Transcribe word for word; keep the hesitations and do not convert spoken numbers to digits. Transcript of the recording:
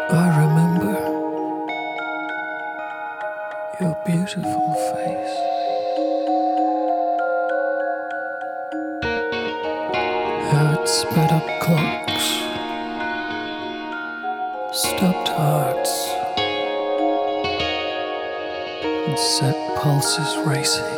I remember your beautiful face, how it sped up clocks, stopped hearts, and set pulses racing.